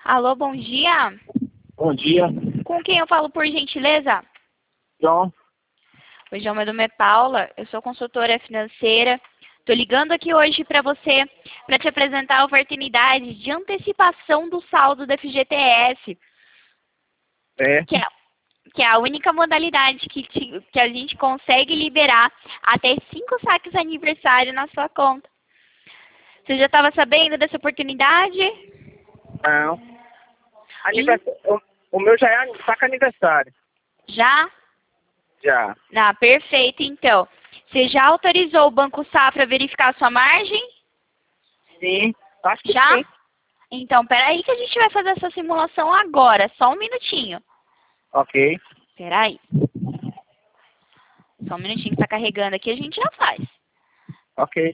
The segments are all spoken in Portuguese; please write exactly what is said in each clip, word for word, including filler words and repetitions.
Alô, bom dia. Bom dia, Com quem eu falo, por gentileza? João. Oi, João, meu nome é Paula, eu sou consultora financeira. Estou ligando aqui hoje para você, para te apresentar a oportunidade de antecipação do saldo da F G T S, É, que é, que é a única modalidade que, te- que a gente consegue liberar até cinco saques aniversário na sua conta. Você já estava sabendo dessa oportunidade? não. Em- Anivers... O, o meu já é saca aniversário. Já? Já. Ah, perfeito, então. Você já autorizou o Banco Safra a verificar a sua margem? Sim, acho que Já? sim. Então, peraí que a gente vai fazer essa simulação agora. Só um minutinho. Ok. Peraí. Só um minutinho que tá carregando aqui, a gente já faz. Ok.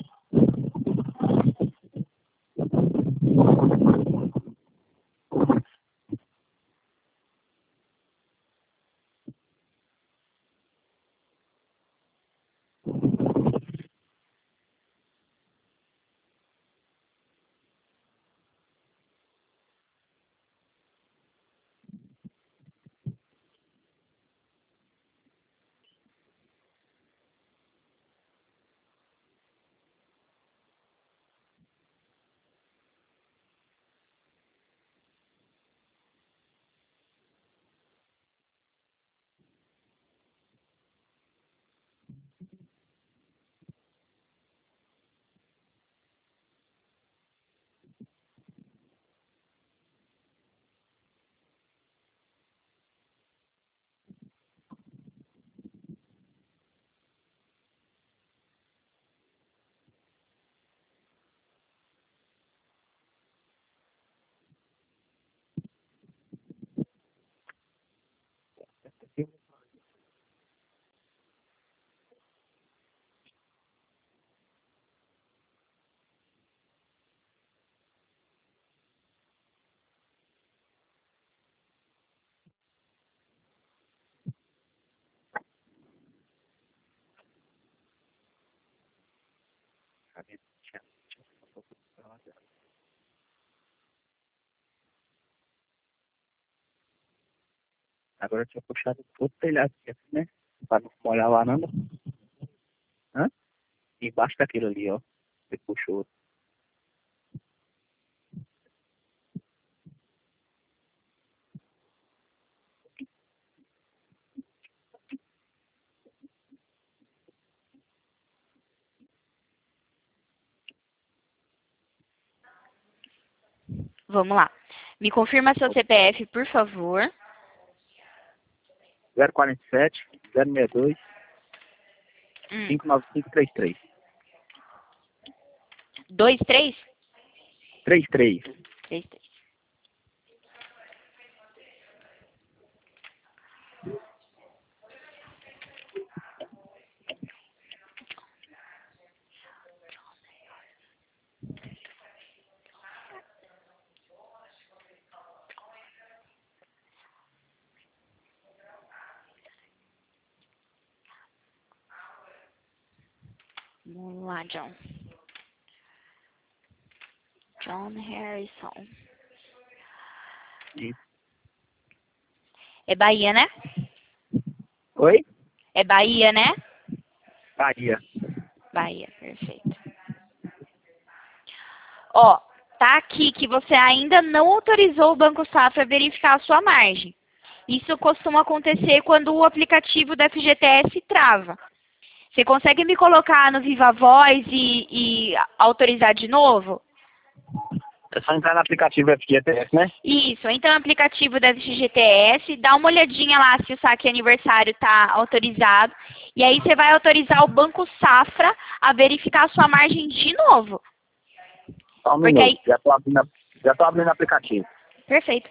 Agora eu tinha puxado todo o telhado aqui, assim, né? Pra não molhar lá, não. Hã? Embaixo daquilo ali, ó. Você puxou. Vamos lá. Me confirma seu C P F, por favor. zero quarenta e sete, zero sessenta e dois, Hum. cinco nove cinco três três. Dois, três? três três. Três, três. Vamos lá, John. John Harrison. Isso. É Bahia, né? Oi? É Bahia, né? Bahia. Bahia, perfeito. Ó, tá aqui que você ainda não autorizou o Banco Safra a verificar a sua margem. Isso costuma acontecer quando o aplicativo da F G T S trava. Você consegue me colocar no Viva Voz e, e autorizar de novo? É só entrar no aplicativo F G T S, né? Isso, entra no aplicativo da F G T S, dá uma olhadinha lá se o saque aniversário está autorizado, e aí você vai autorizar o Banco Safra a verificar a sua margem de novo. Só um Porque aí... minuto. Já tô abrindo, já tô abrindo o aplicativo. Perfeito.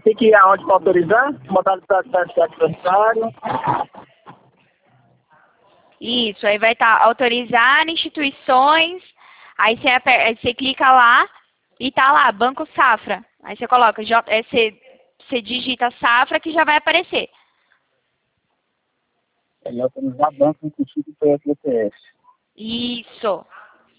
tem que ir aonde para autorizar? Botar no processo adversário. Isso, aí vai estar autorizar instituições, aí você, aper- aí você clica lá e tá lá, Banco Safra. Aí você coloca, J- é, você, você digita Safra que já vai aparecer. Ele autorizar banco inclusive pelo F G T S. Isso.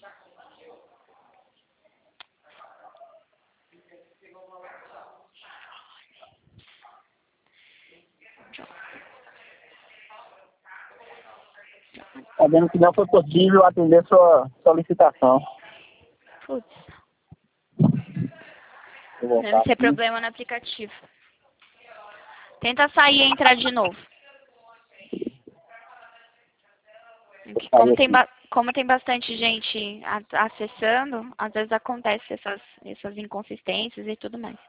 Tá vendo que não foi possível atender sua solicitação. Putz, Eu vou deve voltar ser aqui. problema no aplicativo. Tenta sair e entrar de novo. Que Como tem, ba- como tem bastante gente a- acessando, às vezes acontece essas, essas inconsistências e tudo mais.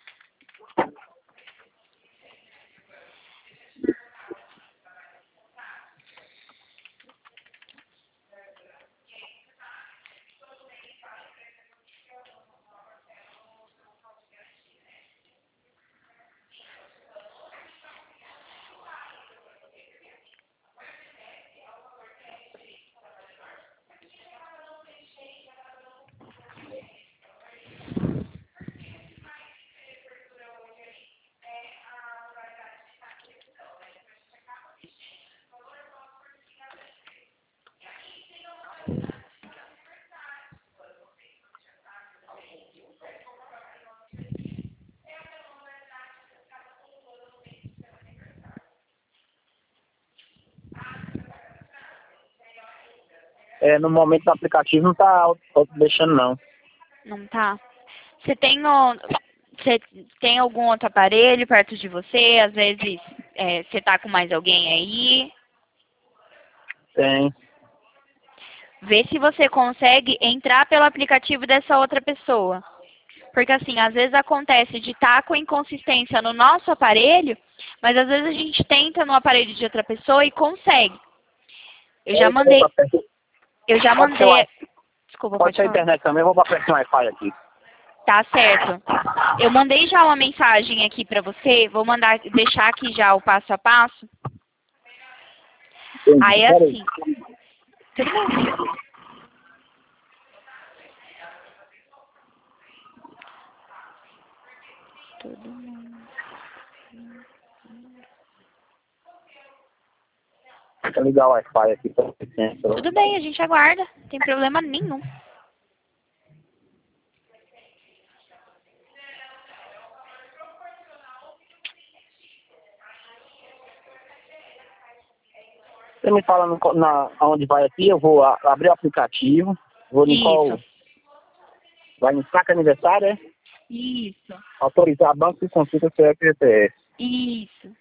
É, no momento do aplicativo não tá auto- auto deixando não. Não tá? Você tem, o- você tem algum outro aparelho perto de você? Às vezes é, você tá com mais alguém aí? Tem. Vê se você consegue entrar pelo aplicativo dessa outra pessoa. Porque assim, às vezes acontece de estar com inconsistência no nosso aparelho, mas às vezes a gente tenta no aparelho de outra pessoa e consegue. Eu já Eu vou mandei, pra perto- eu já Pode ser, mandei, Wi- desculpa, pode pode ser a falar. internet também, eu vou pra perto do Wi-Fi aqui. Tá certo. Eu mandei já uma mensagem aqui pra você, vou mandar, deixar aqui já o passo a passo. Aí Entendi. é Peraí. assim, tudo bem. Tudo bem. Deixa eu ligar o Wi-Fi aqui pra você. Tudo bem, a gente aguarda, não tem problema nenhum. Você me fala no, co- na, aonde vai aqui, eu vou a- abrir o aplicativo, vou em Isso, qual. Vai em saca aniversário, é? isso, Autorizar banco e consulta seu F G T S. isso.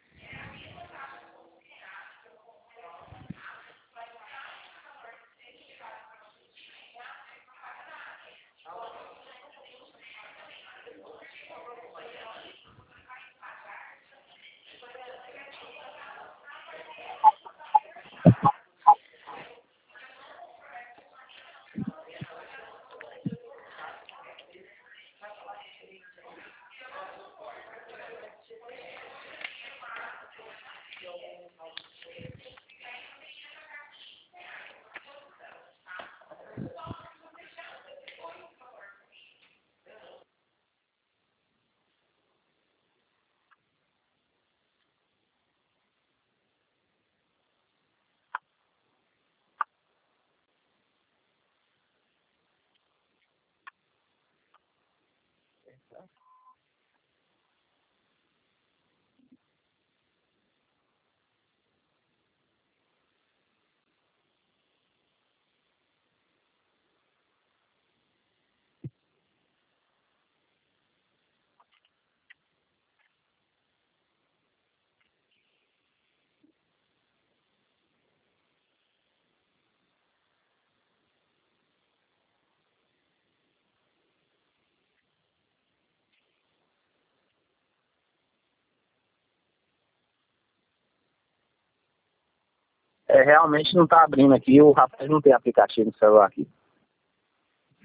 É, realmente não tá abrindo aqui, o rapaz não tem aplicativo no celular aqui.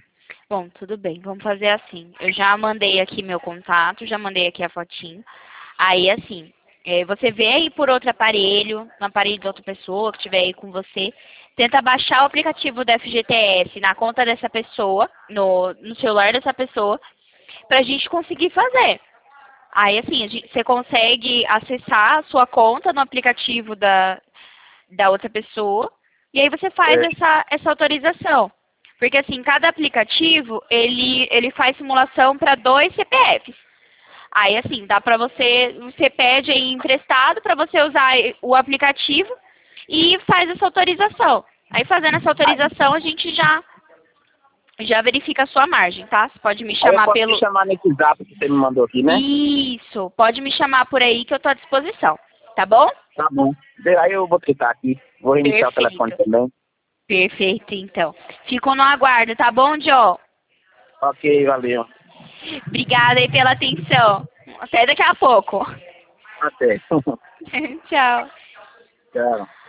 Bom, tudo bem, vamos fazer assim. Eu já mandei aqui meu contato, já mandei aqui a fotinho. Aí, assim, é, você vê aí por outro aparelho, no aparelho de outra pessoa que estiver aí com você, tenta baixar o aplicativo do F G T S na conta dessa pessoa, no, no celular dessa pessoa, pra gente conseguir fazer. Aí, assim, a gente, você consegue acessar a sua conta no aplicativo da, da outra pessoa, e aí você faz É. essa, essa autorização. Porque, assim, cada aplicativo, ele, ele faz simulação para dois C P Fs. Aí, assim, dá pra você, você pede aí emprestado para você usar o aplicativo e faz essa autorização. Aí, fazendo essa autorização, a gente já, já verifica a sua margem, tá? Você pode me Aí eu chamar posso pelo... te chamar nesse zap que você me mandou aqui, né? Isso, pode me chamar por aí que eu tô à disposição, tá bom? Tá bom. Aí eu vou clicar aqui. Vou reiniciar o telefone Perfeito. também. Perfeito, então. Fico no aguardo, tá bom, Joe? Ok, valeu. Obrigada aí pela atenção. Até daqui a pouco. Até. Tchau. Tchau.